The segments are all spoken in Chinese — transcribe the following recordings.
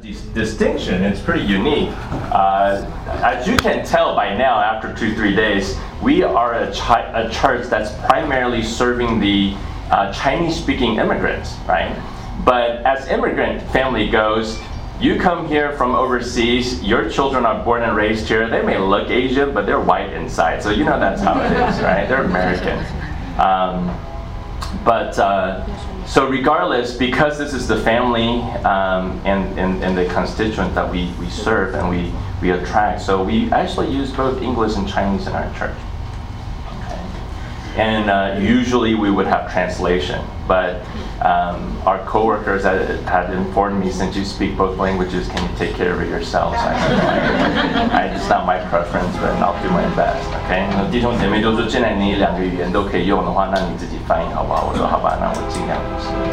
distinction. It's pretty unique. As you can tell by now, after 2-3 days, we are a church that's primarily serving the Chinese-speaking immigrants, right? But as immigrant family goes, you come here from overseas, your children are born and raised here. They may look Asian, but they're white inside. So you know that's how it is, right? They're American. So regardless, because this is the family and the constituent that we serve and we attract, so we actually use both English and Chinese in our church. Okay. And usually we would have translation, but our coworkers had informed me, since you speak both languages, can you take care of it yourselves? It's not my preference, but I'll do my best. Okay， 那弟兄姐妹都说，既然你2个语言都可以用的话，那你自己翻译好不好？我说好吧，那我尽量。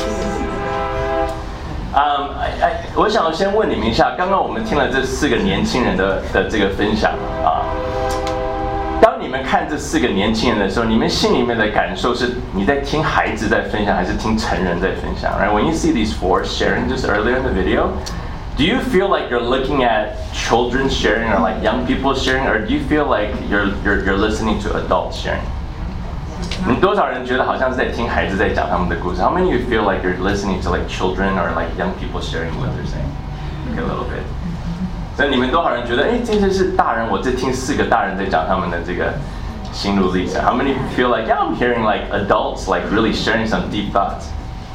我想先问你们一下，刚刚我们听了这4个年轻人的这个分享啊。当你们看这4个年轻人的时候，你们心里面的感受是你在听孩子在分享，还是听成人在分享 ？Right? When you see these 4 sharing just earlier in the video, do you feel like you're looking at children sharing or like young people sharing, or do you feel like you're listening to adults sharing? 你们多少人觉得好像是在听孩子在讲他们的故事 ？How many of you feel like you're listening to like children or like young people sharing what they're saying? Okay, a little bit. 所以你们多少人觉得，这些是大人，我在听4个大人在讲他们的这个心路历程 ？How many feel like, yeah, I'm hearing like adults like really sharing some deep thoughts?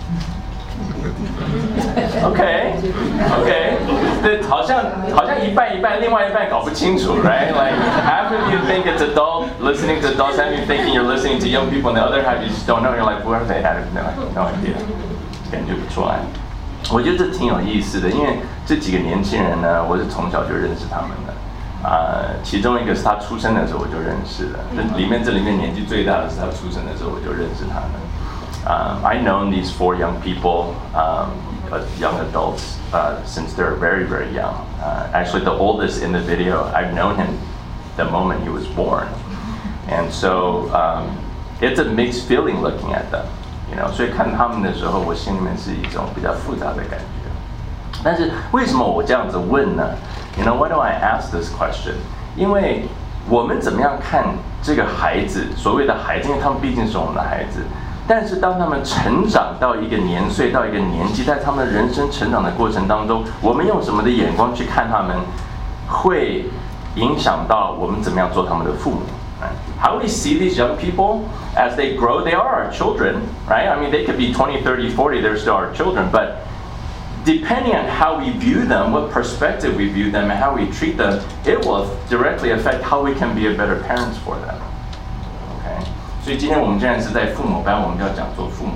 Okay, 对，好像一半，另外一半搞不清楚 ，right? Like half of you think it's adult listening to adults, half of you thinking you're listening to young people, and the other half you just don't know. You're like, where are they at? No idea. 感觉不出来。我觉得这挺有意思的，因为这几个年轻人呢，我是从小就认识他们的。其中一个是他出生的时候我就认识了，这里面年纪最大的是他出生的时候我就认识他们。I've known these 4 young people, young adults, since they're very, very young. Actually, the oldest in the video, I've known him the moment he was born. And so it's a mixed feeling looking at them. You know, 所以看他们的时候，我心里面是一种比较复杂的感觉。但是为什么我这样子问呢？ You know, why do I ask this question? 因为我们怎么样看这个孩子，所谓的孩子，因为他们毕竟是我们的孩子。但是当他们成长到一个年岁，到一个年纪，在他们人生成长的过程当中，我们用什么的眼光去看他们，会影响到我们怎么样做他们的父母。How we see these young people as they grow, they are our children, right? I mean, they could be 20, 30, 40, they're still our children, but depending on how we view them, what perspective we view them, and how we treat them, it will directly affect how we can be a better parents for them. Okay? 所以今天我们既然是在父母班，我们就要讲做父母。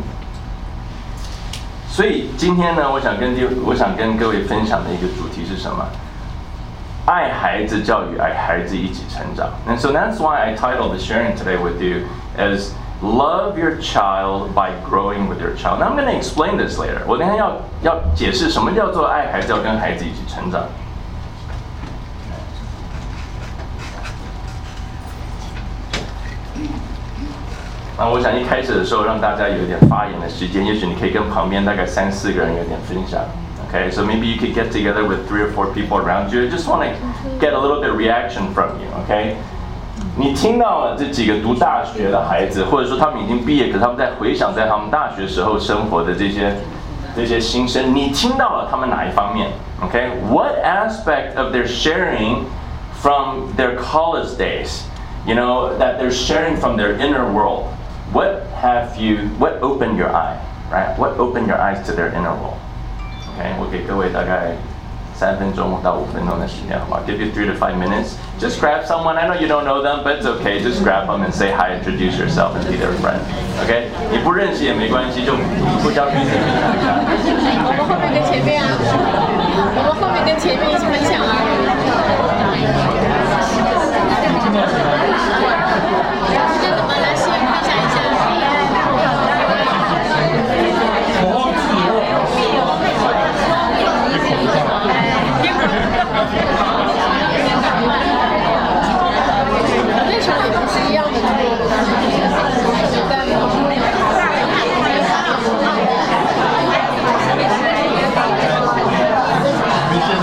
所以今天呢，我想跟各位分享的一个主题是什么？爱孩子教育，爱孩子一起成长。And so that's why I titled the sharing today with you as Love your child by growing with your child. Now I'm going to explain this later. 我等一下要解释什么叫做爱孩子，要跟孩子一起成长。那我想一开始的时候让大家有点发言的时间，也许你可以跟旁边大概3、4个人有点分享。Okay, so maybe you could get together with 3 or 4 people around you. I just want to get a little bit of reaction from you. Okay. 你听到了这几个读大学的孩子，或者说他们已经毕业，可是他们在回想在他们大学时候生活的这些心声，你听到了他们哪一方面 ？Okay, what aspect of their sharing from their college days, you know, that they're sharing from their inner world? What opened your eye, right? What opened your eyes to their inner world? Okay, 我给各位大概3分钟到5分钟的时间，好吧 ？Give you 3 to 5 minutes. Just grab someone. I know you don't know them, but it's okay. Just grab them and say hi, introduce yourself, and be their friend. Okay? 你不认识也没关系，就互相彼此分享一下。 我们后面跟前面啊，我们后面跟前面一起分享啊。那怎么来先分享一下？那时候也不是一样的， 你现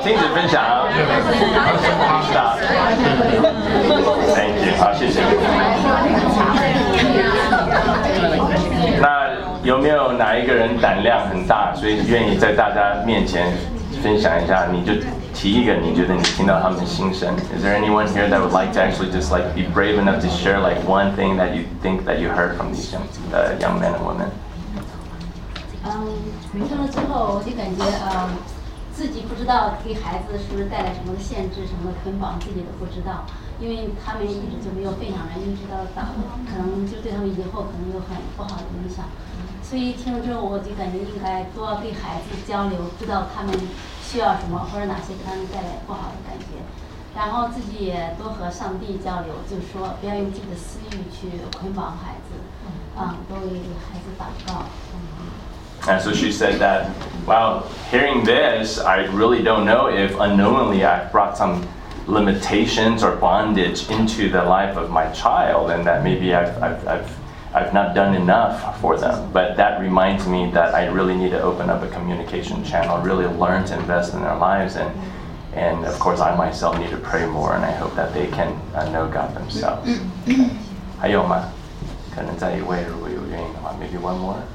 停止分享。Stop. Thank you. 好，谢谢。那有没有哪一个人胆量很大，所以愿意在大家面前分享一下？你就提一个你觉得你听到他们的心声。Is there anyone here that would like to actually just like be brave enough to share like one thing that you think that you heard from these young men and women? 听了之后，我就感觉自己不知道给孩子是不是带来什么的限制、什么的捆绑，自己都不知道，因为他们一直就没有分享人意识到可能就对他们以后可能有很不好的影响。所以听了之后，我就感觉应该多对孩子交流，知道他们需要什么或者哪些给他们带来不好的感觉，然后自己也多和上帝交流，就说不要用自己的私欲去捆绑孩子，多为孩子祷告。 And so she said that, wow, hearing this, I really don't know if unknowingly I've brought some limitations or bondage into the life of my child, and that maybe I've not done enough for them. But that reminds me that I really need to open up a communication channel, really learn to invest in their lives, and of course I myself need to pray more, and I hope that they can know God themselves. 还有吗？可能再一位，如果有愿意的话 maybe one more.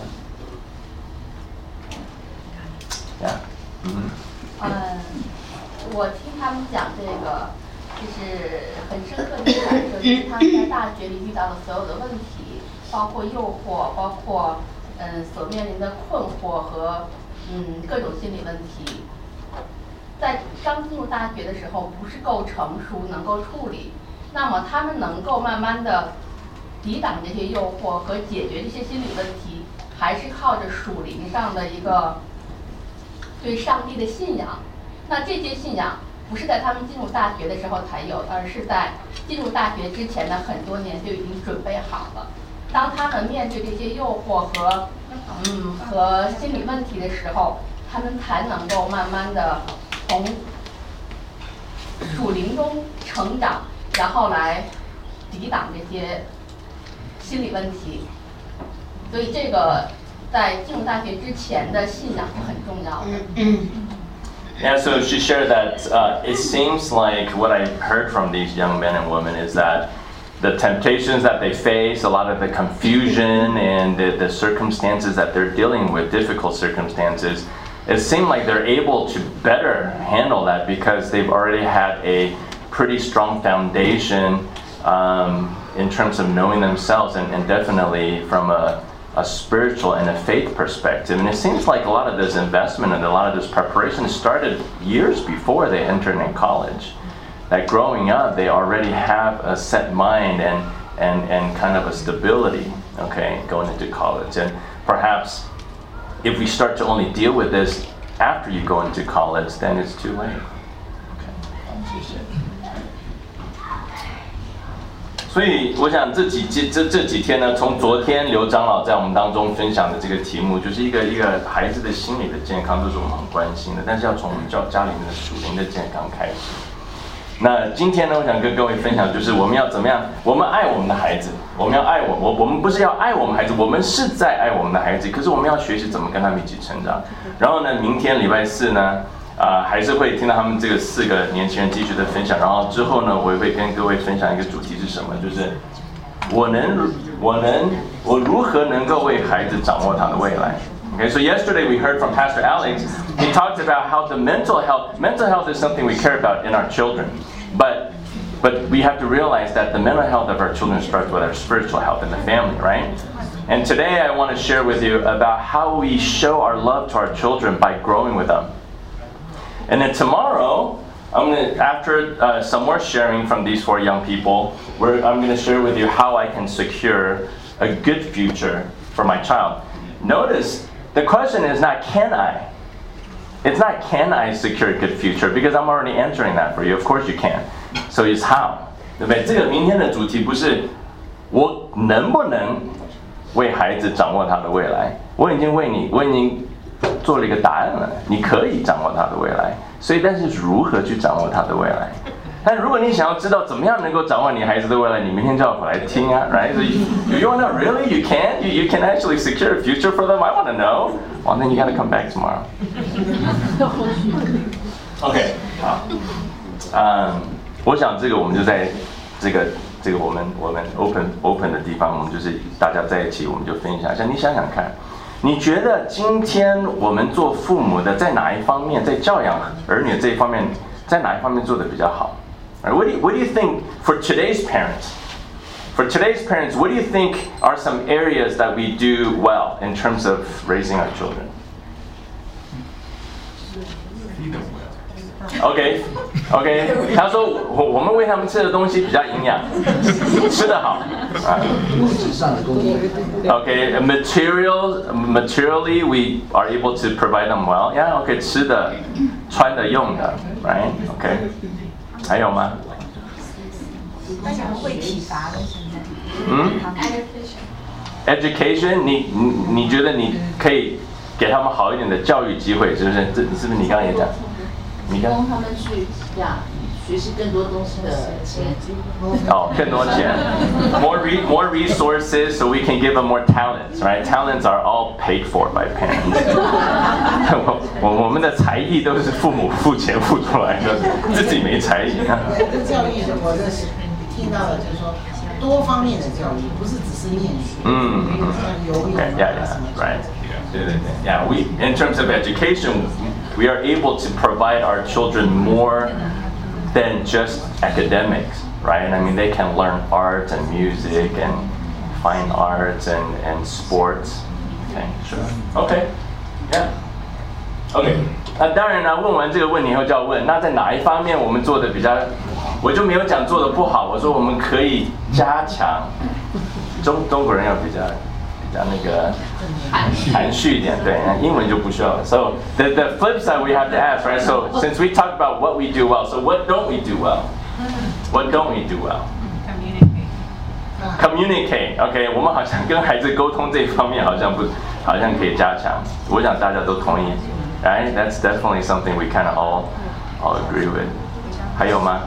Yeah. 我听他们讲这个，就是很深刻的感受，就是他们在大学里遇到的所有的问题，包括诱惑，包括所面临的困惑和各种心理问题，在刚进入大学的时候不是够成熟能够处理，那么他们能够慢慢的抵挡这些诱惑和解决这些心理问题，还是靠着属灵上的一个对上帝的信仰。那这些信仰不是在他们进入大学的时候才有，而是在进入大学之前的很多年就已经准备好了。当他们面对这些诱惑和心理问题的时候，他们才能够慢慢的从属灵中成长，然后来抵挡这些心理问题。所以这个在进入大学之前的信仰是很重要的。 Yeah, so she shared that it seems like what I heard from these young men and women is that the temptations that they face, a lot of the confusion and the circumstances that they're dealing with, difficult circumstances, it seemed like they're able to better handle that because they've already had a pretty strong foundation in terms of knowing themselves and definitely from a spiritual and a faith perspective. And it seems like a lot of this investment and a lot of this preparation started years before they entered in college. That growing up, they already have a set mind and kind of a stability, okay, going into college. And perhaps if we start to only deal with this after you go into college, then it's too late. Okay. 所以我想这几天呢，从昨天刘长老在我们当中分享的这个题目，就是一个孩子的心理的健康，这是我们很关心的，但是要从我们家里面的属灵的健康开始。那今天呢，我想跟各位分享，就是我们要怎么样，我们爱我们的孩子，我们要爱我们不是要爱我们孩子，我们是在爱我们的孩子，可是我们要学习怎么跟他们一起成长。然后呢，明天礼拜四呢，还是会听到他们这个4个年轻人继续的分享，然后之后呢，我也会跟各位分享一个主题是什么，就是我如何能够为孩子掌握他的未来。Okay, so yesterday we heard from Pastor Alex. He talked about how the mental health is something we care about in our children, but we have to realize that the mental health of our children starts with our spiritual health in the family, right? And today I want to share with you about how we show our love to our children by growing with them. And then tomorrow, after some more sharing from these 4 young people, I'm going to share with you how I can secure a good future for my child. Notice, the question is not can I. It's not can I secure a good future, because I'm already answering that for you. Of course you can. So it's how. 对不对？这个明天的主题不是我能不能为孩子掌握他的未来，我已经做了一个答案了，你可以掌握他的未来。所以，但是如何去掌握他的未来？但如果你想要知道怎么样能够掌握你孩子的未来，你明天就要回来听啊 ，right? So you want to really? You can? You can actually secure a future for them? I want to know. Well, then you got to come back tomorrow. OK， 好，我想这个我们就在这个我们 open 的地方，我们就是大家在一起，我们就分享一下。你想想看，你觉得今天我们做父母的在哪一方面，在教养儿女这一方面，在哪一方面做得比较好？ What do you think for today's parents? For today's parents, what do you think are some areas that we do well in terms of raising our children? OK， 他说我们喂他们吃的东西比较营养，吃得好啊。 物质上的供应。 OK， materially we are able to provide them well. Yeah, OK， 吃的、穿的、用的 ，right? OK， 还有吗？ 那你们会体罚的现在？Education， 你觉得你可以给他们好一点的教育机会，是不是？这是不是你刚刚也讲？ 提供他们去学习更多东西的钱。 哦，更多钱。More resources, so we can give them more talents, right? Talents are all paid for by parents. 我们的才艺都是父母付钱付出来的，自己没才艺。 教育我的听到的就是说多方面的教育，不是只是念书。游泳啊什么。 Right. Yeah, in terms of education, we are able to provide our children more than just academics, right? I mean, they can learn art and music and fine arts and sports. Okay, sure. Okay, yeah. Okay. 那当然呢，问完这个问题以后就要问，那在哪一方面我们做的比较，我就没有讲做的不好，我说我们可以加强。中国人要比较那个含蓄一点，对，英文就不需要了。So the flip side we have to ask, right? So since we talked about what we do well, so what don't we do well? What don't we do well? Communicate. OK， 我们好像跟孩子沟通这一方面好像可以加强。我想大家都同意。Right? That's definitely something we kind of all agree with. 还有吗？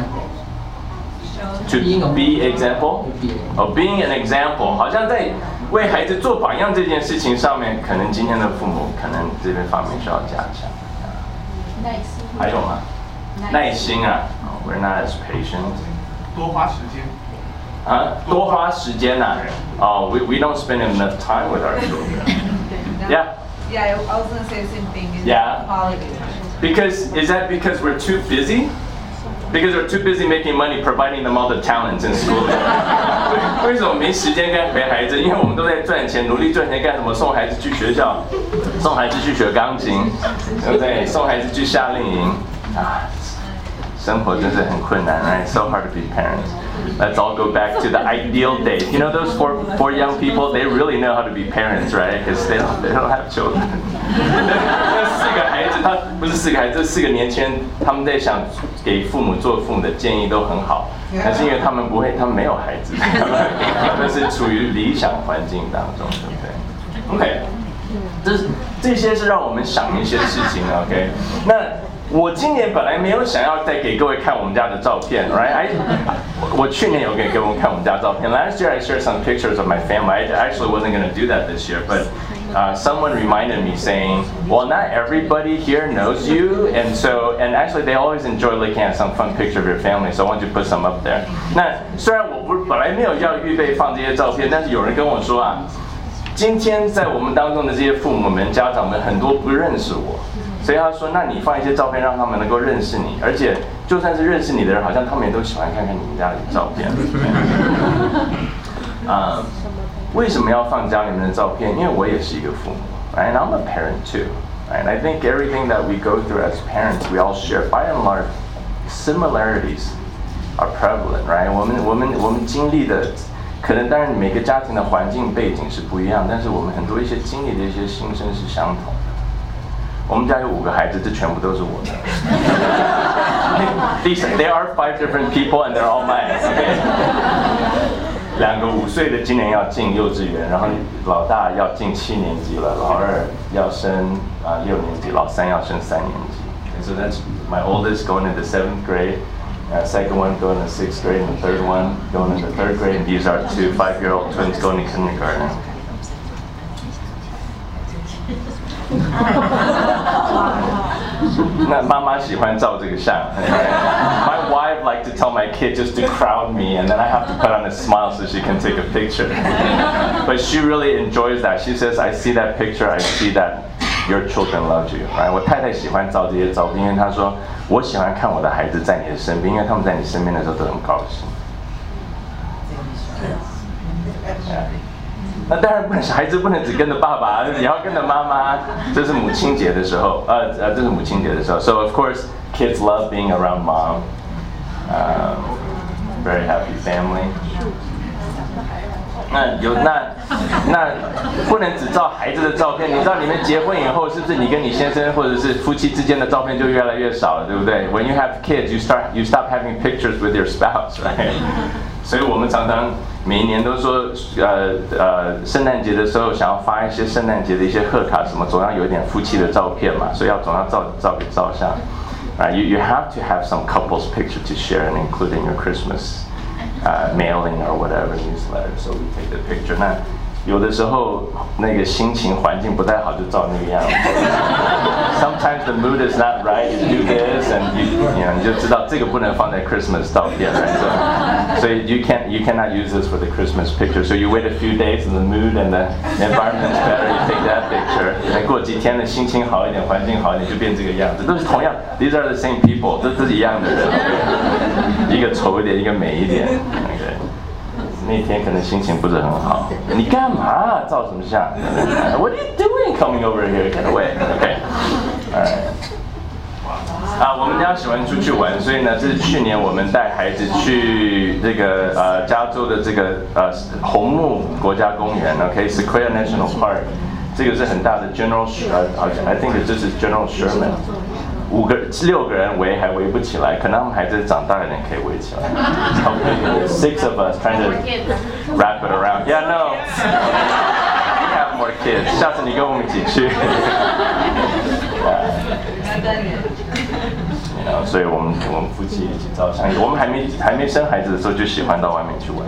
To be example? Oh, being an example. 好像在为孩子做榜样这件事情上面，可能今天的父母可能这边方面需要加强。 耐心。 还有吗？耐心啊。We're not as patient. 多花时间。 啊，多花时间呐。Oh, we don't spend enough time with our children. Yeah. Yeah, I was gonna say the same thing. Yeah. Quality. Is that because we're too busy? Because we're too busy making money, providing them all the talents in school. 为什么没时间跟陪孩子？因为我们都在赚钱，努力赚钱干什么？送孩子去学校，送孩子去学钢琴，对不对？送孩子去夏令营啊，生活真是很困难 ，right? So hard to be parents. Let's all go back to the ideal days. You know those four young people? They really know how to be parents, right? Because they don't have children. 那4个孩子，他不是4个孩子，这4个年轻人，他们在想给父母做父母的建议都很好，但是因为他们没有孩子，他们是处于理想环境当中，对不对 ？OK， 这些是让我们想一些事情 ，OK？ 那我今年本来没有想要再给各位看我们家的照片 ，right？ 我去年有给各位看我们家的照片。Last year I shared some pictures of my family. I actually wasn't going to do that this year, but someone reminded me saying, "Well, not everybody here knows you, and actually they always enjoy looking at some fun picture of your family, so I want you to put some up there." 那虽然我本来没有要预备放这些照片，但是有人跟我说啊，今天在我们当中的这些父母们、家长们很多不认识我。所以他说：“那你放一些照片，让他们能够认识你，而且就算是认识你的人，好像他们也都喜欢看看你们家里的照片。”为什么要放家里面的照片？因为我也是一个父母 ，and I'm a parent too. And I think everything that we go through as parents, we all share. By and large, similarities are prevalent, right? 我们经历的，可能当然每个家庭的环境背景是不一样，但是我们很多一些经历的一些心声是相同的。我们家有5个孩子，这全部都是我的。There are 5 different people, and they're all mine. Okay. 2个5岁的今年要进幼稚园，然后老大要进7年级了，老2要升6年级，老3要升3年级。Okay, so that's my oldest going into 7th grade, second one going into 6th grade, and the third one going into 3rd grade. And these are 2 5-year-old twins going to kindergarten. 那那妈妈喜欢照这个相。My wife liked to tell my kid just to crowd me, and then I have to put on a smile so she can take a picture. But she really enjoys that. She says, "I see that picture. I see that your children love you." Right? 我太太喜欢照这些照片，因为她说我喜欢看我的孩子在你的身边，因为他们在你身边的时候都很高兴。那当然不能，小孩子不能只跟着爸爸，也要跟着妈妈。这是母亲节的时候，这是母亲节的时候。So of course, kids love being around mom. Very happy family. 那不能只照孩子的照片。你知道你们结婚以后，是不是你跟你先生或者是夫妻之间的照片就越来越少了，对不对 ？When you have kids, you stop having pictures with your spouse, right? 所以我们常常每一年都说，圣诞节的时候想要发一些圣诞节的一些贺卡什么，总要有一点夫妻的照片嘛，所以总要照相。You have to have some couples picture to share, and including your Christmas mailing or whatever newsletter. So we take the picture. 那有的时候那个心情环境不太好，就照那个样子。Sometimes the mood is not right. You do this, and you就知道这个不能放在 Christmas 照片 right? So you cannot use this for the Christmas picture. So you wait a few days, and the mood and the environment is better. You take that picture. 再过几天的心情好一点，环境好一点，就变这个样子。都是同样 ，These are the same people. 都是一样的人。一个丑一点，一个美一点。Okay. 那天可能心情不是很好，你干嘛照什么相 ？What are you doing coming over here? Get away. Okay. Alright. 我们家喜欢出去玩，所以呢，这是去年我们带孩子去这个加州的这个红木国家公园 ，OK, Sequoia National Park， 这个是很大的 General I think 这是 General Sherman。6个人围还围不起来，可能他们孩子长大一点可以围起来。6 of us trying to wrap it around. Yeah, no. We have more kids. 下次你跟我们一起去。所以我们夫妻一起照相。我们还没生孩子的时候就喜欢到外面去玩。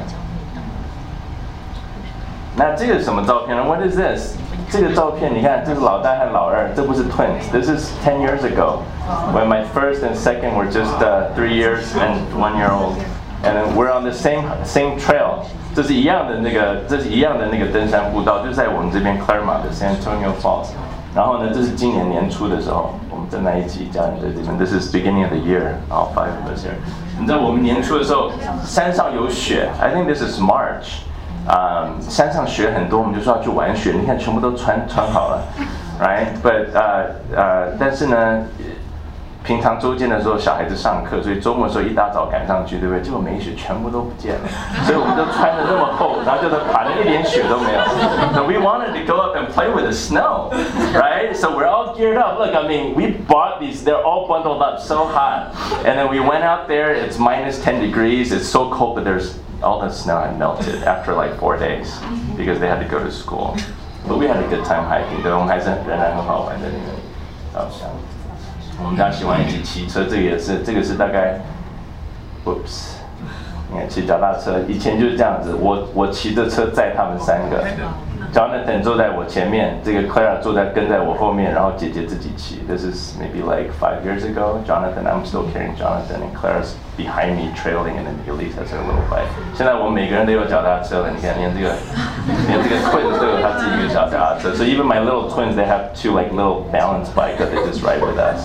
那这个是什么照片呢 ？What is this？ 这个照片你看，这是老大和老二，这不是 twins. This is 10 years ago, when my first and second were just 3 years and 1 year old, and then we're on the same trail. 这是一样的那个登山步道，就在我们这边 Claremont 的 San Antonio Falls. 然后呢，这是今年年初的时候，我们在那一集家人在这边。This is beginning of the year. All 5 of us here. 你知道我们年初的时候，山上有雪。I think this is March. 山上雪很多，我们就说要去玩雪。你看，全部都穿好了 ，right？ But 但是呢，平常周间的时候小孩子上课，所以周末的时候一大早赶上去，对不对？结果没雪，全部都不见了。所以我们都穿得那么厚，然后就是爬得一点雪都没有。So we wanted to go up and play with the snow, right? So we're all geared up. Look, I mean, we bought these. They're all bundled up, so hot. And then we went out there. It's minus 10 degrees. It's so cold, but all the snow had melted after like 4 days because they had to go to school. But we had a good time hiking. 对，我们还是仍然很好玩的那个照相。我们家喜欢一起骑车，这个是大概 ，oops， 你看骑脚踏车，以前就是这样子，我骑着车载他们3个 ，Jonathan 坐在我前面，这个 Clara 跟在我后面，然后姐姐自己骑。This is maybe like 5 years ago. Jonathan, I'm still carrying Jonathan, and Clara's behind me trailing, and then Elise has her little bike. 现在我们每个人都有脚踏车了，你看连这个 twins 都有他自己一个小脚踏车。So even my little twins, they have 2 like little balance bikes that they just ride with us.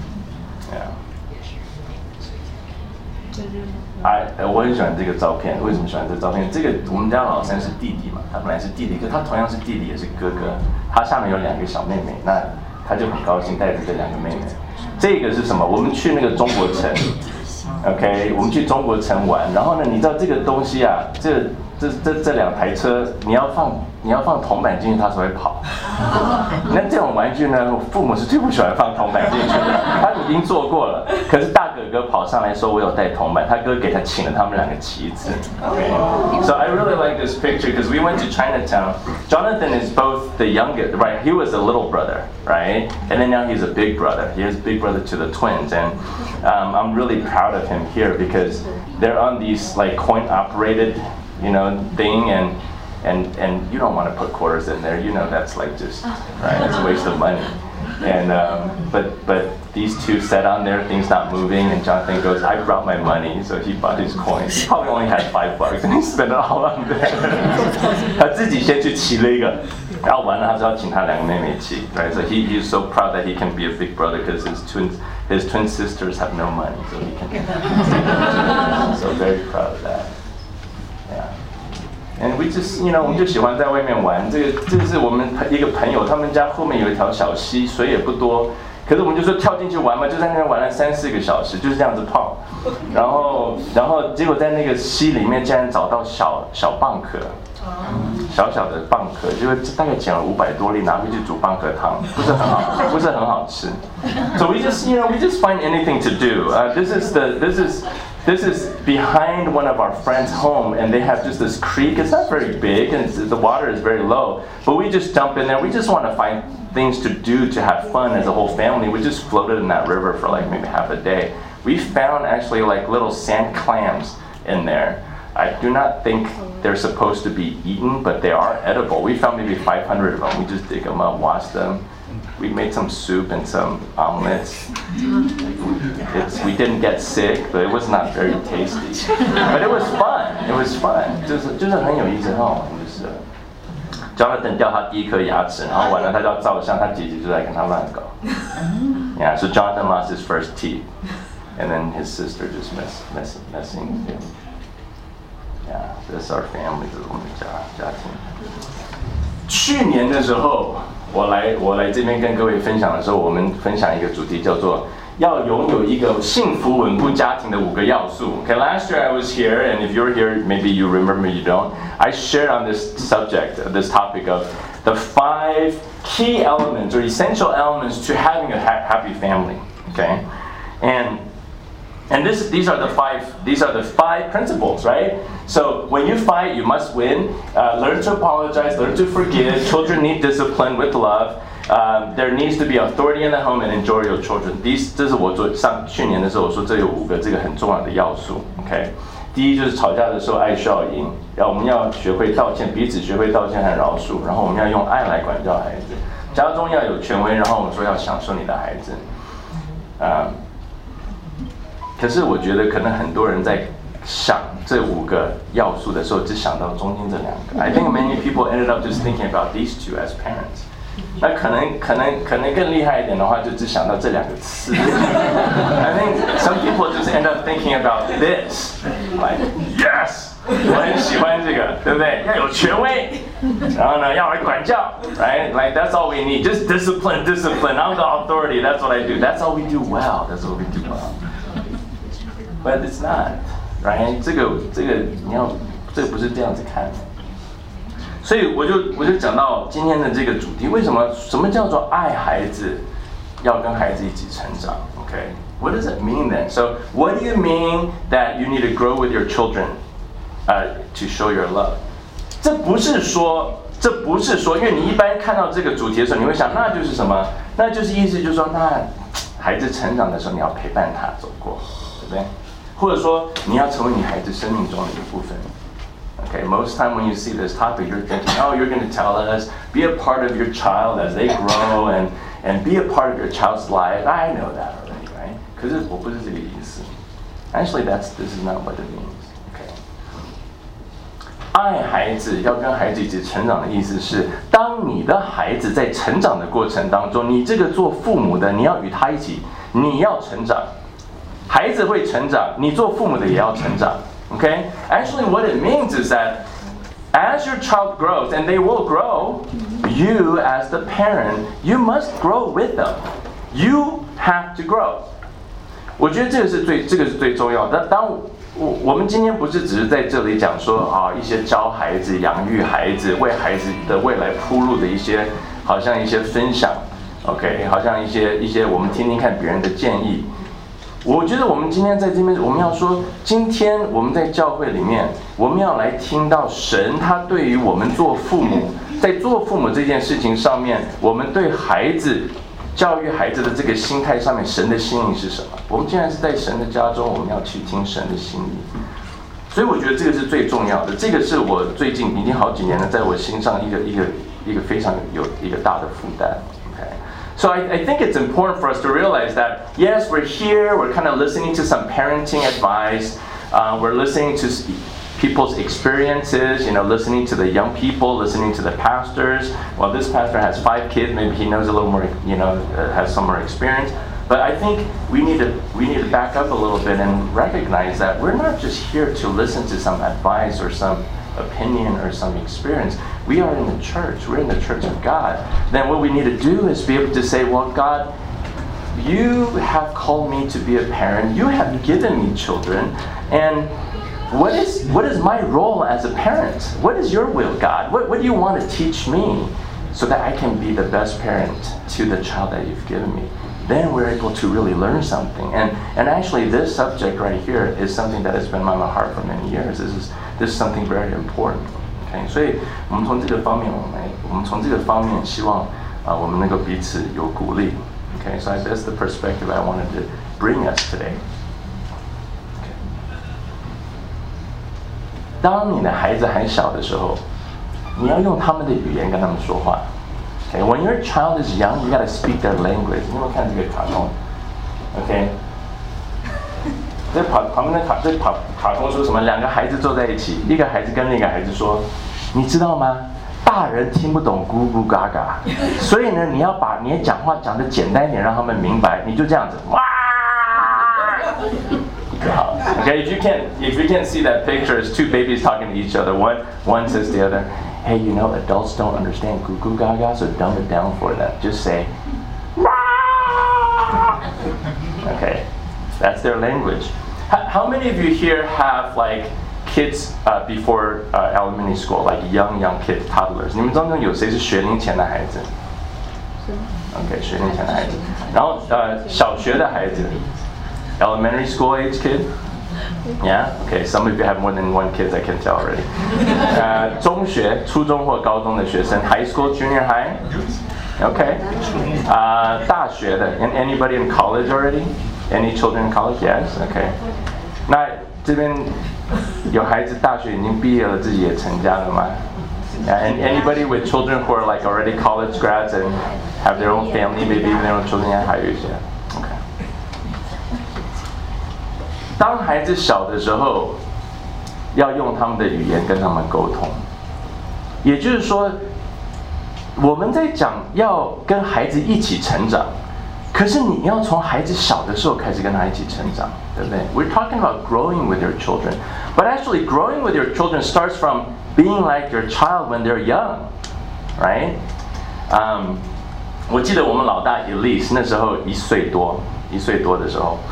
Yeah. 我很喜欢这个照片。为什么喜欢这个照片？这个我们家老三是弟弟嘛，他本来是弟弟，可他同样是弟弟也是哥哥。他下面有2个小妹妹，那他就很高兴带着这2个妹妹。这个是什么？我们去那个中国城 ，OK， 我们去中国城玩。然后呢，你知道这个东西啊，这2台车，你要放铜板进去，它才会跑。那这种玩具呢，父母是最不喜欢放铜板进去的。他已经做过了，可是大哥哥跑上来说我有带铜板，他哥给他请了他们2个旗子。Okay. So I really like this picture because we went to Chinatown. Jonathan is both the youngest, right? He was a little brother, right? And then now he's a big brother. He is big brother to the twins, and I'm really proud of him here because they're on these like coin-operated, thing, and and you don't want to put quarters in there. You know that's like just right. It's a waste of money. And but these two sat on there, things not moving, and Jonathan goes, I brought my money, so he bought his coins. He probably only had $5, and he spent it all on there. 他自己先去骑了一个，然后完了他就要请他2个妹妹骑 ，right? So he's so proud that he can be a big brother because his twin sisters have no money, so he can. So very proud of that. Yeah. And we just, 我们就喜欢在外面玩。这个是我们一个朋友，他们家后面有一条小溪，水也不多，可是我们就说跳进去玩嘛，就在那边玩了3-4个小时，就是这样子泡。然后结果在那个溪里面竟然找到小蚌壳，小小的蚌壳，结果大概捡了500多粒，拿回去煮蚌壳汤，不是很好吃。So we just find anything to do. This is behind one of our friends' home, and they have just this creek. It's not very big, and the water is very low. But we just jump in there. We just want to find things to do to have fun as a whole family. We just floated in that river for like maybe half a day. We found actually like little sand clams in there. I do not think they're supposed to be eaten, but they are edible. We found maybe 500 of them. We just dig them up, wash them. We made some soup and some omelets. We didn't get sick, but it was not very tasty. But it was fun. It was fun. 就是很有意思，很好玩，就是。Jonathan 掉他第一颗牙齿，然后完了他就要照相，他姐姐就在跟他乱搞。Yeah, so Jonathan lost his first teeth, and then his sister just messing with him. Yeah, this is our family, 这是我们的家庭。去年的时候。我来这边跟各位分享的时候，我们分享一个主题叫做要拥有一个幸福稳固家庭的5个要素。Okay, last year I was here, and if you're here, maybe you remember, you don't. I shared on this subject, this topic of the 5 key elements or essential elements to having a happy family. Okay, and these are the 5 principles, right? So when you fight, you must win. Learn to apologize, learn to forgive. Children need discipline with love. There needs to be authority in the home and enjoy your children. 这是我去年的时候我说这有5个这个很重要的要素。OK， 第一就是吵架的时候爱需要赢，然后我们要学会道歉，彼此学会道歉和饶恕，然后我们要用爱来管教孩子。家中要有权威，然后我们说要享受你的孩子。可是我觉得可能很多人在想这5个要素的时候，只想到中间这2个。I think many people ended up just thinking about these 2 as parents. 那可能更厉害一点的话，就只想到这2个词。I think some people just end up thinking about this, like yes, 我很喜欢这个，对不对？要有权威，然后呢要来管教 ，right? Like that's all we need, just discipline. I'm the authority. That's what I do. That's all we do well. That's what we do well. But it's not, right? 这个这个不是这样子看的。所以我就讲到今天的这个主题，什么叫做爱孩子，要跟孩子一起成长 ？Okay, what does it mean then? So what do you mean that you need to grow with your children, to show your love? 这不是说，因为你一般看到这个主题的时候，你会想，那就是什么？那就是意思就是说，那孩子成长的时候，你要陪伴他走过，对不对？或者说你要成为你孩子生命中的一部分。Okay, most time when you see this topic, you're thinking, oh, you're going to tell us, be a part of your child as they grow and be a part of your child's life. I know that already, right? 可是我不是这个意思。Actually, this is not what it means. Okay. 爱孩子要跟孩子一起成长的意思是，当你的孩子在成长的过程当中，你这个做父母的，你要与他一起，你要成长。孩子会成长，你做父母的也要成长。Okay? Actually, what it means is that as your child grows, and they will grow, you as the parent, you must grow with them. You have to grow. 我觉得这个是最重要的。当我们今天不是只是在这里讲说一些教孩子、养育孩子、为孩子的未来铺路的一些，好像一些分享 ，OK， 好像一些我们听听看别人的建议。我觉得我们今天在这边，我们要说，今天我们在教会里面，我们要来听到神他对于我们做父母，在做父母这件事情上面，我们对孩子教育孩子的这个心态上面，神的心意是什么？我们既然是在神的家中，我们要去听神的心意。 所以我觉得这个是最重要的，这个是我最近已经好几年了，在我心上一个非常有一个大的负担。Okay. So I think it's important for us to realize that yes, we're here, we're kind of listening to some parenting advice, we're listening to people's experiences, listening to the young people, listening to the pastors. Well, this pastor has 5 kids, maybe he knows a little more, has some more experience. But I think we need to back up a little bit and recognize that we're not just here to listen to some advice or some opinion or some experience. We are in the church. We're in the church of God. Then what we need to do is be able to say, well, God, you have called me to be a parent. You have given me children. And what is my role as a parent? What is your will, God? What do you want to teach me so that I can be the best parent to the child that you've given me? Then we're able to really learn something. And actually this subject right here is something that has been on my heart for many years. This is something very important. Okay? 所以我们从这个方面希望我们能够彼此有鼓励。Okay? So that's the perspective I wanted to bring us today. Okay. 当你的孩子还小的时候，你要用他们的语言跟他们说话。Okay, when your child is young, you gotta speak their language. 你有没有看这个卡通 ？OK， 旁边的卡通说什么？两个孩子坐在一起，一个孩子跟另一个孩子说：“你知道吗？大人听不懂咕咕嘎嘎，所以呢，你要把你讲话讲得简单一点，让他们明白。你就这样子，哇！” Okay, if you can't see that picture, it's 2 babies talking to each other. One says to the other, "Hey, adults don't understand goo goo gaga, so dumb it down for them. Just say, Wah!" Okay, that's their language. How many of you here have like kids before elementary school, like young kids, toddlers? 你们当中有谁是学龄前的孩子 ？Okay, 学龄前的孩子。然后小学的孩子。Elementary school age kid? Yeah? Okay, some of you have more than 1 kid, I can tell already. 中学、初中或高中的学生 high school, junior high? Okay. 大学的 anybody in college already? Any children in college? Yes? Okay. 那这边有孩子大学已经毕业了，自己也成家了吗？ And anybody with children who are like already college grads and have their own family, maybe even their own children, 还有一些。Okay. 当孩子小的时候，要用他们的语言跟他们沟通。也就是说，我们在讲要跟孩子一起成长，可是你要从孩子小的时候开始跟他一起成长，对不对？ We're talking about growing with your children, but actually growing with your children starts from being like your child when they're young, right? 我记得我们老大 Elise 那时候1岁多的时候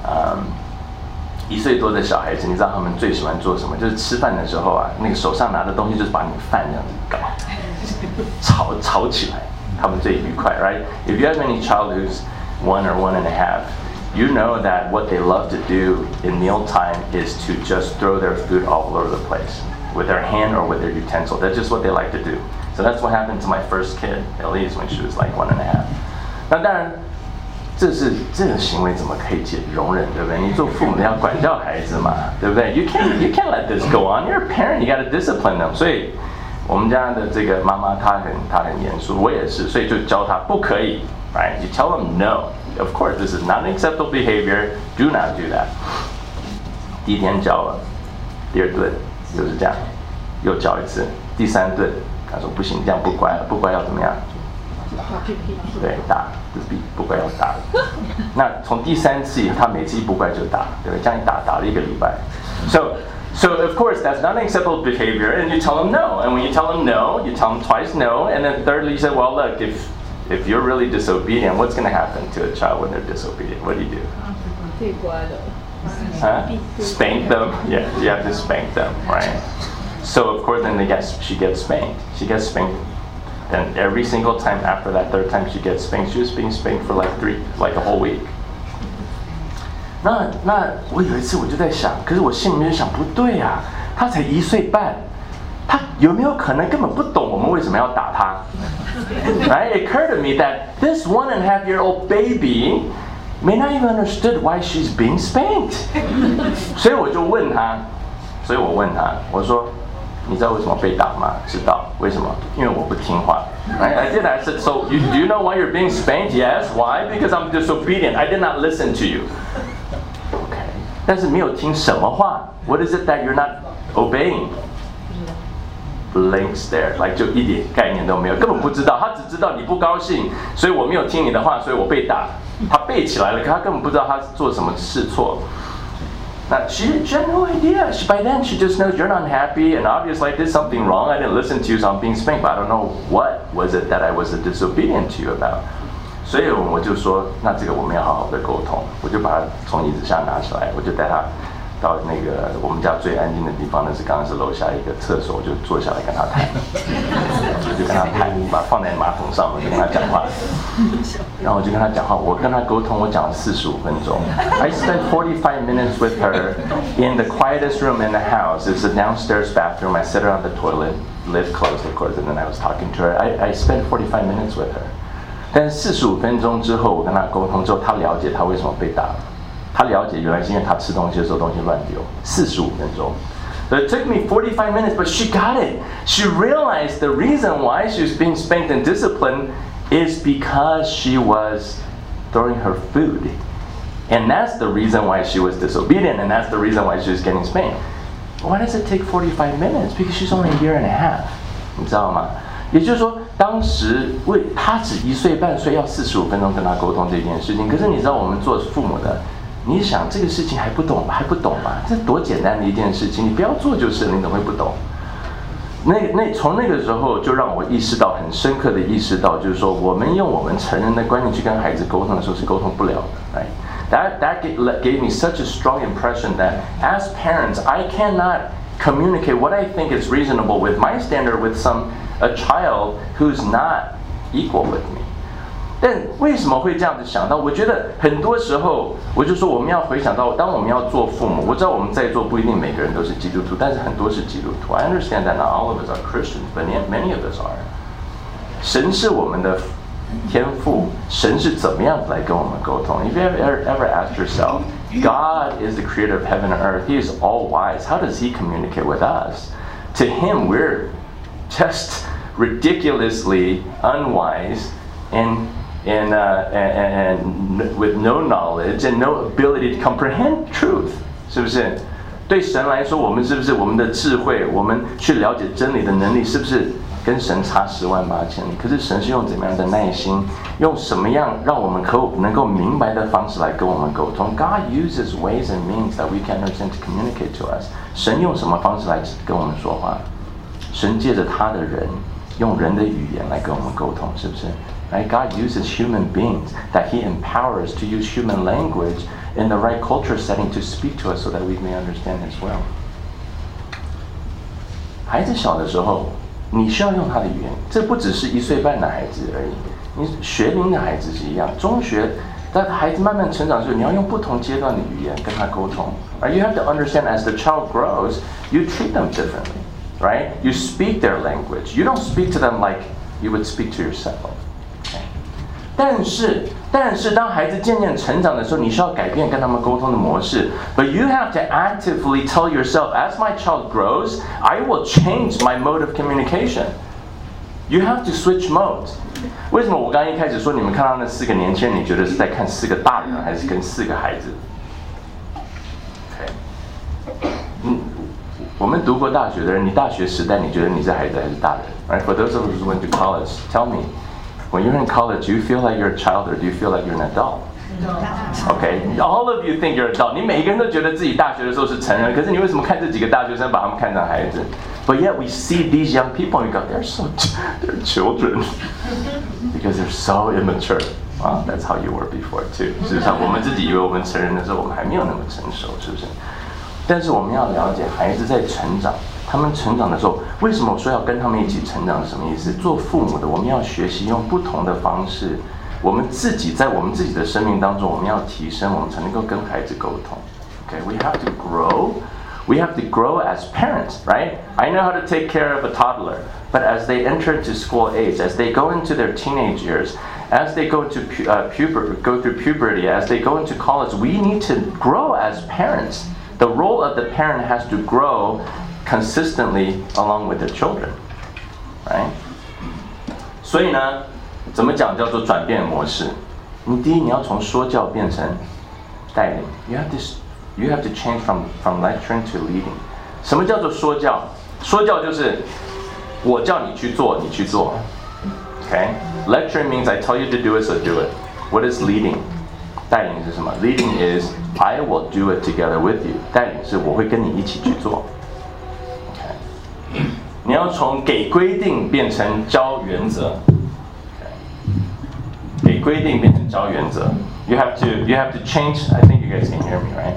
，1岁多的小孩子，你知道他们最喜欢做什么？就是吃饭的时候啊，那个手上拿的东西就是把你饭这样子搞，吵起来，他们最愉快 ，right? If you have any child who's 1 or 1.5, you know that what they love to do in mealtime is to just throw their food all over the place with their hand or with their utensil. That's just what they like to do. So that's what happened to my first kid, Elise, when she was like 1.5. 那当然。这个行为怎么可以容忍，对不对？你做父母的要管教孩子嘛，对不对 ？You can't let this go on. You're a parent. You got to discipline them. 所以我们家的这个妈妈她很严肃，我也是，所以就教她不可以 ，right? You tell them no. Of course, this is not an acceptable behavior. Do not do that. 第1天教了，第2顿就是这样，又教1次，第3顿他说不行，这样不乖了，不乖要怎么样？对，打，不乖要打。那从第3次，他每次一不乖就打，对不对？这样打了1个礼拜。So of course that's not an acceptable behavior, and you tell them no. And when you tell them no, you tell them twice no, and then thirdly you say, well, look, if you're really disobedient, what's going to happen to a child when they're disobedient? What do you do? Spank them. Yeah, you have to spank them, right? So of course then she gets spanked. She gets spanked. And every single time after that 3rd time she gets spanked, she was being spanked for like a whole week. 那我有一次我就在想，可是我心里面就想不对啊，他才1岁半，他有没有可能根本不懂我们为什么要打他 ？Right? It occurred to me that this 1.5-year-old baby may not even understood why she's being spanked. 所以我就问他， 所以我问他，我说你知道为什么被打吗？知道，为什么？因为我不听话。I did. I said, so do you know why you're being spanked? Yes. Why? Because I'm disobedient. I did not listen to you. Okay. 但是没有听什么话。What is it that you're not obeying? Blank stare, like 就一点概念都没有，根本不知道。他只知道你不高兴，所以我没有听你的话，所以我被打。他背起来了，可他根本不知道他做什么事错。Now, she had no idea. By then, she just knows you're not happy, and obviously I did something wrong. I didn't listen to you, so I'm being spanked. But I don't know what was it that I was disobedient to you about. 所以我就说，那这个我们要好好的沟通。我就把他从椅子上拿起来，我就带他到那个我们家最安静的地方，那是刚刚是楼下一个厕所，我就坐下来跟他谈，我就跟他谈，把放在马桶上，我就跟他讲话，然后我就跟他讲话，我跟他沟通，我讲了45分钟。I spent 45 minutes with her in the quietest room in the house. It's a downstairs bathroom. I set her on the toilet, lid closed, of course, and then I was talking to her. I spent 45 minutes with her. 但是45分钟之后，我跟他沟通之后，他了解他为什么被打了。他了解原来是因为他吃东西的时候东西乱丢，45分钟。So it took me 45 minutes, but she got it. She realized the reason why she was being spanked and disciplined is because she was throwing her food. And that's the reason why she was disobedient, and that's the reason why she was getting spanked. Why does it take 45 minutes? Because she's only a year and a half. 你知道吗？也就是说，当时他只1岁半岁，要45分钟跟他沟通这件事情。可是你知道，我们做父母的。你想这个事情还不懂吧？这多简单的一件事情，你不要做就是了，你怎么会不懂？从那个时候就让我意识到，很深刻的意识到，就是说，我们用我们成人的观念去跟孩子沟通的时候是沟通不了的。Right? That gave me such a strong impression that as parents, I cannot communicate what I think is reasonable with my standard with a child who's not equal with me. 但为什么会这样子想到？我觉得很多时候，我就说我们要回想到，当我们要做父母，我知道我们在座不一定每个人都是基督徒，但是很多是基督徒。I understand that not all of us are Christians, but many of us are. 神是我们的天父，神是怎么样来跟我们沟通 ？If you ever asked yourself, God is the creator of heaven and earth. He is all wise. How does He communicate with us? To Him, we're just ridiculously unwise and with no knowledge and no ability to comprehend truth. 是不是？对神来说，我们是不是我们的智慧，我们去了解真理的能力，是不是跟神差10万8千里？可是神是用怎么样的耐心，用什么样让我们能够明白的方式来跟我们沟通 ？God uses ways and means that we can understand to communicate to us. 神用什么方式来跟我们说话？神借着他的人，用人的语言来跟我们沟通，是不是？ Right? God uses human beings that He empowers to use human language in the right culture setting to speak to us so that we may understand as well. 孩子小的时候，你需要用他的语言，这不只是1岁半的孩子而已，你学龄的孩子是一样，中学，当孩子慢慢成长的时候，你要用不同阶段的语言跟他沟通。Right? You have to understand as the child grows, you treat them differently. Right? You speak their language. You don't speak to them like you would speak to yourself. 但是当孩子渐渐成长的时候，你需要改变跟他们沟通的模式。But you have to actively tell yourself, as my child grows, I will change my mode of communication. You have to switch modes. 为什么我刚刚一开始说你们看到那4个年轻人，你觉得是在看4个大人，还是跟4个孩子 ？Okay. 我们读过大学的人，你大学时代，你觉得你是孩子还是大人 ？Right? For those of us who went to college, tell me. When you're in college, do you feel like you're a child or do you feel like you're an adult? Okay, all of you think you're an adult. 你每一个人都觉得自己大学的时候是成人，可是你为什么看这几个大学生把他们看成孩子 ？But yet we see these young people and we go, they're children because they're so immature. Well, that's how you were before too. 事实上，我们自己以为我们成人的时候，我们还没有那么成熟，是不是？但是我们要了解，孩子在成长。他们成长的时候，为什么我说要跟他们一起成长？什么意思？做父母的，我们要学习用不同的方式。我们自己在我们自己的生命当中，我们要提升，我们才能够跟孩子沟通。Okay, we have to grow. We have to grow as parents, right? I know how to take care of a toddler, but as they enter into school age, as they go into their teenage years, as they go into go through puberty, as they go into college, we need to grow as parents. The role of the parent has to grow consistently along with the children, right? 所以呢，怎么讲叫做转变模式？第一，你要从说教变成带领。You have to change from lecturing to leading. 什么叫做说教？说教就是我叫你去做，你去做。Okay? Lecturing means I tell you to do it, so do it. What is leading? 带领是什么 ？Leading is I will do it together with you. 带领是我会跟你一起去做。Okay? 你要从给规定变成教原则。Okay? 给规定变成教原则。You have to change. I think you guys can hear me, right?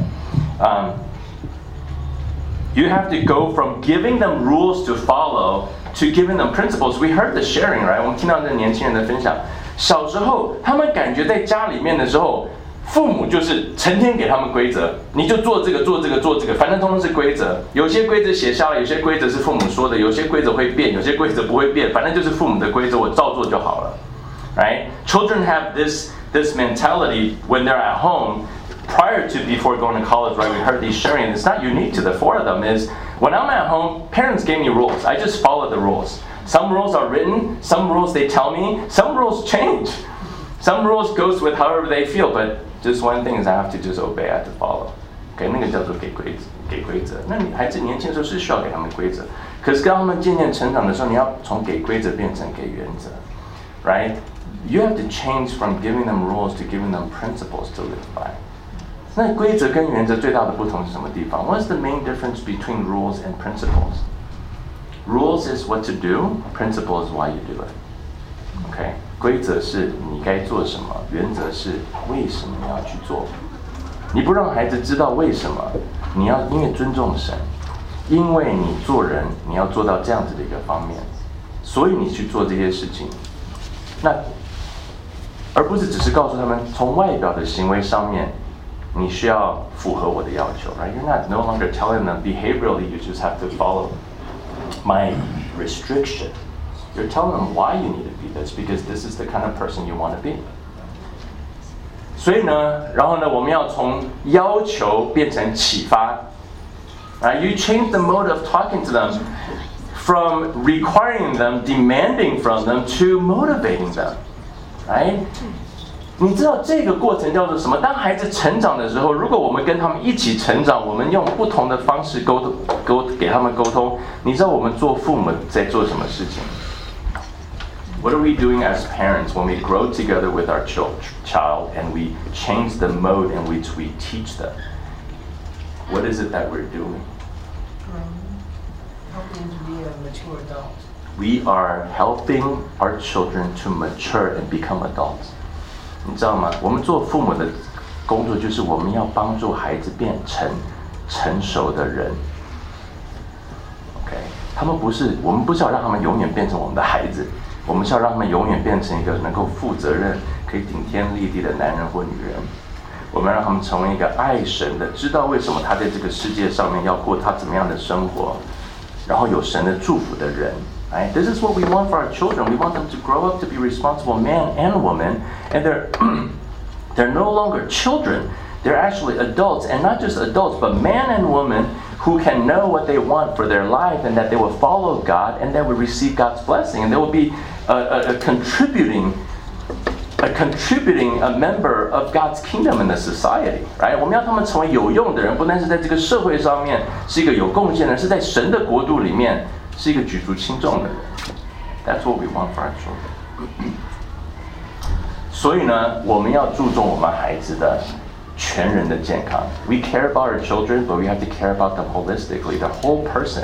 You have to go from giving them rules to follow to giving them principles. We heard the sharing, right? 我们听到这年轻人的分享。小时候，他们感觉在家里面的时候，父母就是成天给他们规则，你就做这个，做这个，做这个，反正通通是规则。有些规则写下来，有些规则是父母说的，有些规则会变，有些规则不会变，反正就是父母的规则，我照做就好了。Right? Children have this mentality when they're at home. Prior to before going to college, right? We heard these sharing. It's not unique to the four of them. Is when I'm at home, parents gave me rules. I just follow the rules. Some rules are written. Some rules they tell me. Some rules change. Some rules goes with however they feel. But just one thing is I have to just obey. I have to follow. Okay, 那个叫做给规则。那你孩子年轻的时候是需要给他们规则。可是当他们渐渐成长的时候，你要从给规则变成给原则 ，right? You have to change from giving them rules to giving them principles to live by. 那规则跟原则最大的不同是什么地方 ？What's the main difference between rules and principles? Rules is what to do, principle is why you do it. Okay? 规则是你该做什么，原则是为什么你要去做。你不让孩子知道为什么，你要因为尊重神，因为你做人你要做到这样子的一个方面，所以你去做这些事情。那而不是只是告诉他们从外表的行为上面。你需要符合我的要求 right? You're not no longer telling them behaviorally you just have to follow my restriction. You're telling them why you need to be this because this is the kind of person you want to be. 所以呢，然后呢，我们要从要求变成启发。Right? You change the mode of talking to them from requiring them, demanding from them to motivating them. Right? 你知道这个过程叫做什么？当孩子成长的时候，如果我们跟他们一起成长，我们用不同的方式给他们沟通。你知道我们做父母在做什么事情 ？What are we doing as parents when we grow together with our child and we change the mode in which we teach them? What is it that we're doing? Helping to be a mature adult. We are helping our children to mature and become adults. 你知道吗？我们做父母的工作就是我们要帮助孩子变成成熟的人。OK， 我们不是要让他们永远变成我们的孩子，我们是要让他们永远变成一个能够负责任、可以顶天立地的男人或女人。我们让他们成为一个爱神的，知道为什么他在这个世界上面要过他怎么样的生活，然后有神的祝福的人。Right? This is what we want for our children. We want them to grow up to be responsible man and woman, and they're no longer children. They're actually adults, and not just adults, but man and woman who can know what they want for their life, and that they will follow God, and they will receive God's blessing, and they will be a contributing member of God's kingdom in the society, right? 我们要他们成为有用的人，不单是在这个社会上面是一个有贡献的人，是在神的国度里面。是一个举足轻重的人 That's what we want for our children. 所以呢，我们要注重我们孩子的全人的健康。We care about our children, but we have to care about them holistically, the whole person.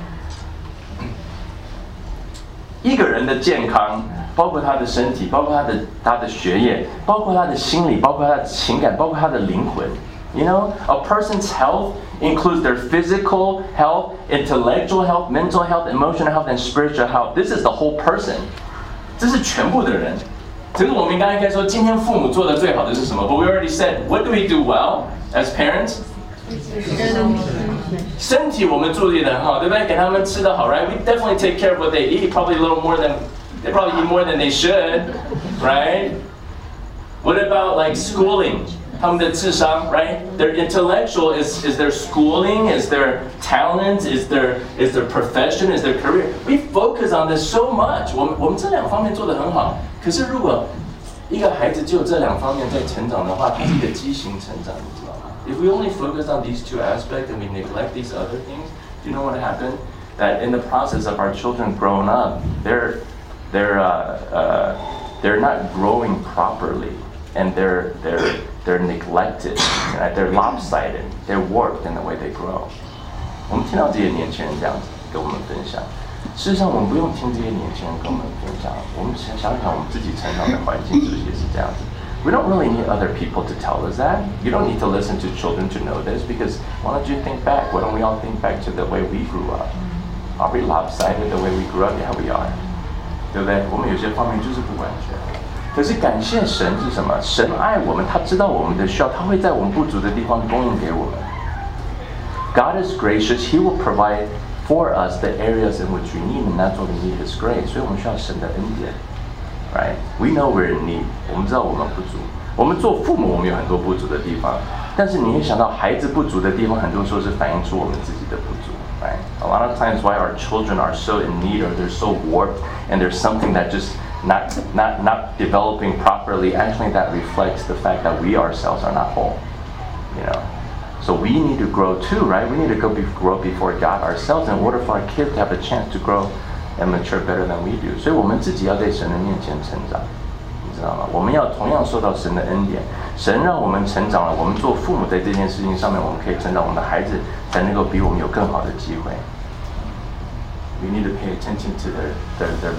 一个人的健康，包括他的身体，包括他的学业，包括他的心理，包括他的情感，包括他的灵魂。You know, a person's health includes their physical health, intellectual health, mental health, emotional health, and spiritual health. This is the whole person. 这是全部的人。这是我们刚才应该说，今天父母做的最好的是什么 ？But we already said, what do we do well as parents? 身体我们注意的很好，对不对？给他们吃的好 ，right? We definitely take care of what they eat. Probably a little more than they probably eat more than they should, right? What about like schooling? 他们的智商 right? Their intellectual is their schooling, is their talent, is their profession, is their career. We focus on this so much. 我们这两方面做得很好，可是如果一个孩子只有这两方面在成长的话，他是一个畸形成长，你知道吗？ If we only focus on these two aspects and we neglect these other things, do you know what happened? That in the process of our children growing up, they're not growing properly, and they're neglected, right? They're lopsided, they're warped in the way they grow. 我们听到这些年轻人这样子跟我们分享，事实上我们不用听这些年轻人跟我们分享，我们想想我们自己成长的环境是不是也是这样子？ We don't really need other people to tell us that. You don't need to listen to children to know this, because why don't you think back? Why don't we all think back to the way we grew up? Are we lopsided the way we grew up? Yeah, we are. 对不对？我们有些方面就是不完全。可是感谢神是什么？神爱我们，他知道我们的需要，他会在我们不足的地方供应给我们。God is gracious. He will provide for us the areas in which we need, and that's what we need His grace. 所以我们需要神的恩典。Right? We know we're in need. 我们知道我们不足。我们做父母，我们有很多不足的地方。但是你会想到，孩子不足的地方，很多时候是反映出我们自己的不足。Right? A lot of times, why our children are so in need, or they're so warped, and there's something that just not developing properly. Actually, that reflects the fact that we ourselves are not whole. You know. So we need to grow too, right? We need to grow before God ourselves in order for our kids to have a chance to grow and mature better than we do. 所以我们自己要在神的面前成长，你知道吗？我们要同样受到神的恩典，神让我们成长了，我们做父母在这件事情上面，我们可以成长，我们的孩子才能够比我们有更好的机会。We need to pay attention to their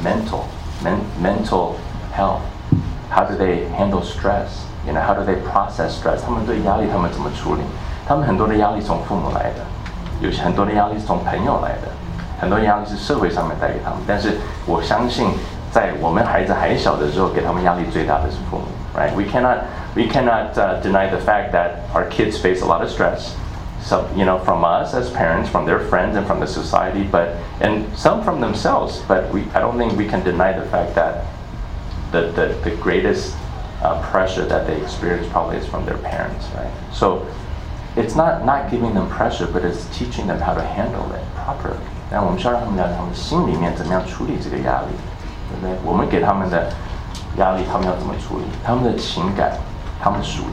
mental health. How do they handle stress? You know, how do they process stress? 他们对压力他们怎么处理？他们很多的压力从父母来的，有很多的压力是从朋友来的。很多压力是社会上面带给他们，但是我相信，在我们孩子还小的时候，给他们压力最大的是父母。Right? We cannot deny the fact that our kids face a lot of stress. So, you know, from us as parents, from their friends, and from the society, and some from themselves. But I don't think we can deny the fact that the greatest pressure that they experience probably is from their parents. Right? So it's not giving them pressure, but it's teaching them how to handle it properly. 但我们需要让他们了解他们心里面怎么样处理这个压力，对不对？我们给他们的压力，他们要怎么处理？他们的情感，他们属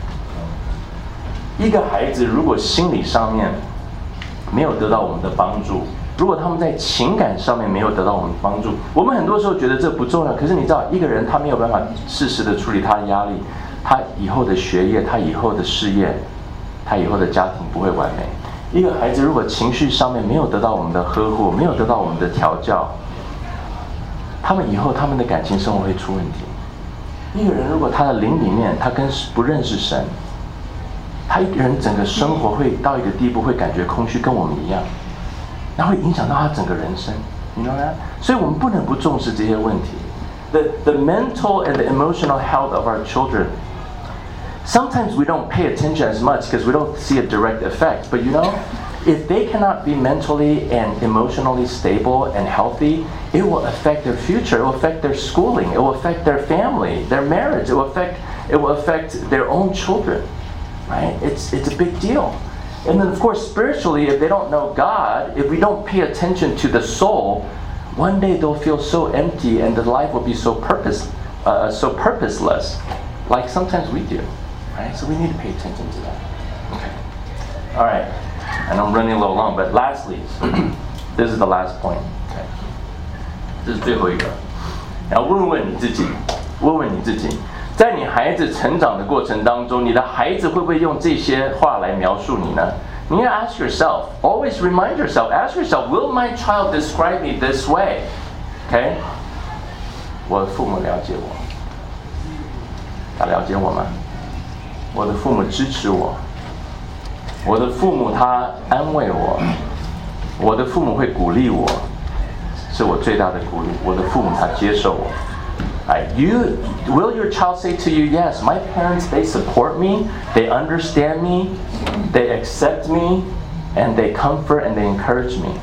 于一个孩子，如果心理上面没有得到我们的帮助，如果他们在情感上面没有得到我们的帮助，我们很多时候觉得这不重要。可是你知道，一个人他没有办法适时的处理他的压力，他以后的学业，他以后的事业，他以后的家庭不会完美。一个孩子如果情绪上面没有得到我们的呵护，没有得到我们的调教，他们以后他们的感情生活会出问题。一个人如果他的灵里面他不认识神，他一个人整个生活会到一个地步会感觉空虚，跟我们一样，那会影响到他整个人生，你知道吗？所以我们不能不重视这些问题。The mental and the emotional health of our children. Sometimes we don't pay attention as much because we don't see a direct effect. But you know, if they cannot be mentally and emotionally stable and healthy, it will affect their future. It will affect their schooling. It will affect their family, their marriage. It will affect their own children. Right? It's a big deal. And then, of course, spiritually, if they don't know God, if we don't pay attention to the soul, one day they'll feel so empty, and the life will be so purposeless, like sometimes we do. Right? So we need to pay attention to that. Okay. All right. And I'm running a little long, but lastly, this is the last point. Okay. 这是最后一个。然后问问你自己，在你孩子成长的过程当中，你的孩子会不会用这些话来描述你呢？你要 ask yourself, always remind yourself, ask yourself, will my child describe me this way? Okay? 我的父母了解我，他了解我吗？我的父母支持我，我的父母他安慰我，我的父母会鼓励我，是我最大的鼓励。我的父母他接受我。Will your child say to you, yes, my parents, they support me, they understand me, they accept me, and they comfort and they encourage me.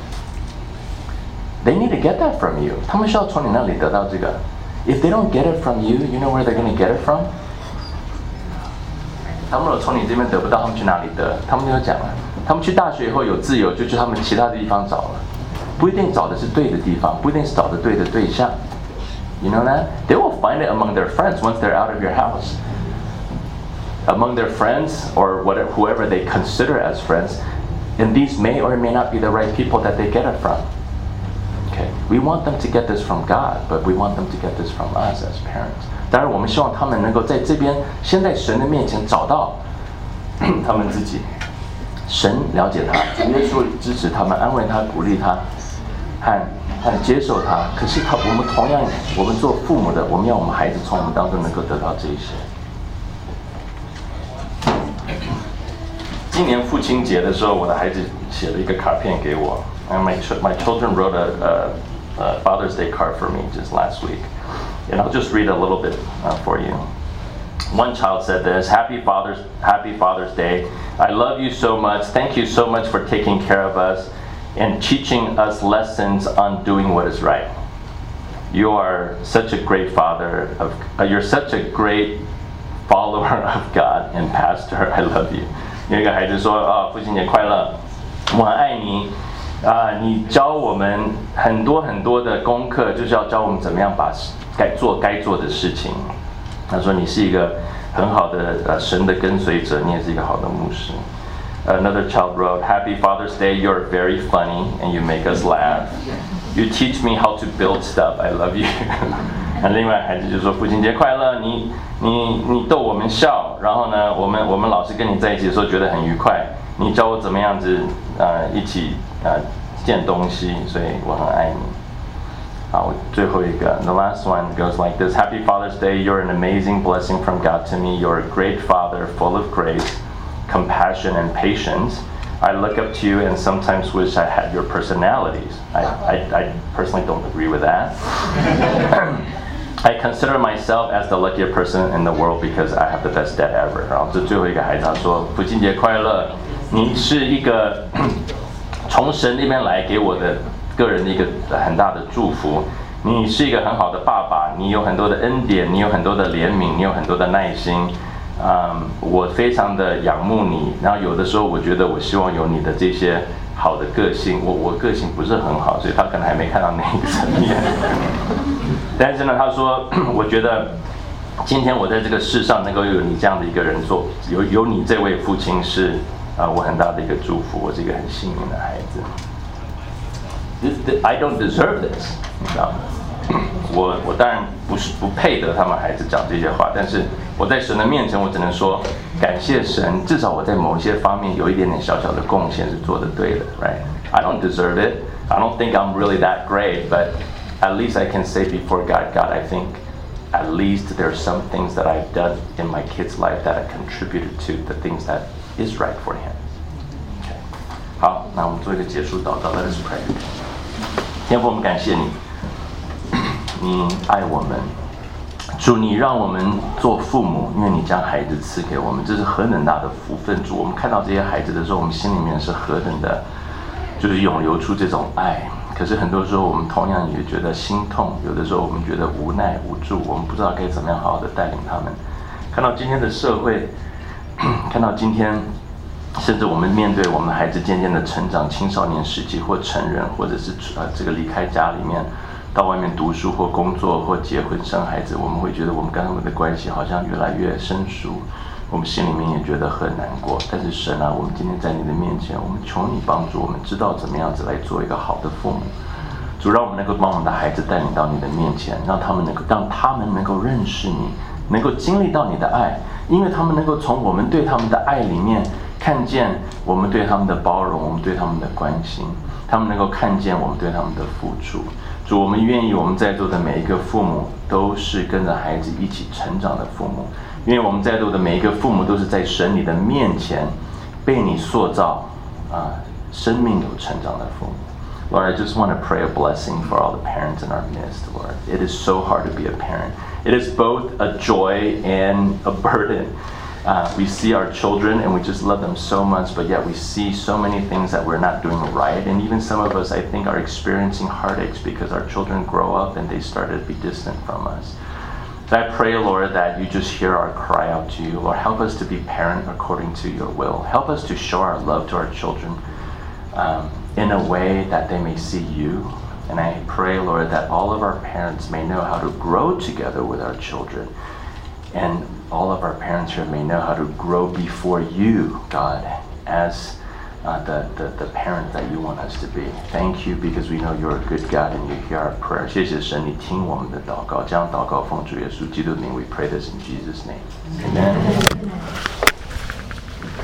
They need to get that from you. 他们需要从你那里得到这个。If they don't get it from you, you know where they're going to get it from? 他们如果从你这边得不到，他们去哪里得？他们就讲了，他们去大学以后有自由，就去他们其他的地方找了，不一定找的是对的地方，不一定是找的对的对象。You know that? They will find it among their friends once they're out of your house. Among their friends or whatever, whoever they consider as friends, and these may or may not be the right people that they get it from. Okay, we want them to get this from God, but we want them to get this from us as parents. 当然，我们希望他们能够在这边，先在神的面前找到他们自己。神了解他，耶稣支持他们，安慰他，鼓励他，和接受他。可是我们同样，我们做父母的，我们要我们孩子从我们当中能够得到这一些。今年父亲节的时候，我的孩子写了一个卡片给我。And my children wrote a Father's Day card for me just last week. And I'll just read a little bit for you. One child said this: Happy Father's Day. I love you so much. Thank you so much for taking care of us and teaching us lessons on doing what is right. You are such a great father. You're such a great follower of God and pastor. I love you. 有一个孩子说：父亲节快乐，我很爱你。你教我们很多很多的功课，就是要教我们怎么样把该做的事情。他说你是一个很好的神的跟随者，你也是一个好的牧师。Another child wrote, Happy Father's Day, you're very funny and you make us laugh. You teach me how to build stuff. I love you. 那另外孩子就说父亲节快乐，你逗我们笑，然后呢，我们老师跟你在一起的时候觉得很愉快，你教我怎么样子一起建东西，所以我很爱你。好，最后一个 ，the last one goes like this: Happy Father's Day, you're an amazing blessing from God to me. You're a great father, full of grace, compassion, and patience. I look up to you and sometimes wish I had your personalities. I personally don't agree with that. I consider myself as the luckiest person in the world because I have the best dad ever. 然后这最后一个孩子他说：父亲节快乐！你是一个从神那边来给我的个人的一个很大的祝福。你是一个很好的爸爸，你有很多的恩典，你有很多的怜悯，你有很多的耐心。我非常的仰慕你。然后有的时候我觉得我希望有你的这些好的个性。我个性不是很好，所以他可能还没看到那一层面。但是呢，他说，我觉得今天我在这个世上能够有你这样的一个人做，有你这位父亲是我很大的一个祝福，我是一个很幸运的孩子。I don't deserve this， 你知道吗？我当然不配得他们孩子讲这些话，但是我在神的面前，我只能说感谢神，至少我在某一些方面有一点点小小的贡献是做得对的 ，right？ I don't deserve it. I don't think I'm really that great, but at least I can say before God, I think at least there are some things that I've done in my kid's life that have contributed to the things that is right for him. Okay. 好，那我们做一个结束祷告 ，Let us pray. 天父，我们感谢你，你爱我们，主，你让我们做父母，因为你将孩子赐给我们，这是何等大的福分！主，我们看到这些孩子的时候，我们心里面是何等的，就是涌流出这种爱。可是很多时候我们同样也觉得心痛，有的时候我们觉得无奈无助，我们不知道该怎么样好好的带领他们。看到今天的社会，看到今天，甚至我们面对我们的孩子渐渐的成长，青少年时期或成人，或者是这个离开家里面，到外面读书或工作或结婚生孩子，我们会觉得我们跟他们的关系好像越来越生疏，我们心里面也觉得很难过。但是神啊，我们今天在你的面前，我们求你帮助我们，知道怎么样子来做一个好的父母。主，让我们能够把我们的孩子带领到你的面前，让他们能够认识你，能够经历到你的爱，因为他们能够从我们对他们的爱里面看见我们对他们的包容，我们对他们的关心，他们能够看见我们对他们的付出。主，我们愿意我们在座的每一个父母都是跟着孩子一起成长的父母，因为我们在座的每一个父母都是在神你的面前被你塑造生命有成长的父母。Lord, I just want to pray a blessing for all the parents in our midst, Lord. It is so hard to be a parent. It is both a joy and a burden. We see our children and we just love them so much, but yet we see so many things that we're not doing right. And even some of us, I think, are experiencing heartaches because our children grow up and they start to be distant from us. So I pray, Lord, that you just hear our cry out to you. Lord, help us to be parent according to your will. Help us to show our love to our children in a way that they may see you. And I pray, Lord, that all of our parents may know how to grow together with our children. And all of our parents here may know how to grow before you, God, as the parent that you want us to be. Thank you, because we know you're a good God and you hear our prayer. 谢谢神，你听我们的祷告，这样祷告奉主耶稣基督的名 we pray this in Jesus' name. Amen.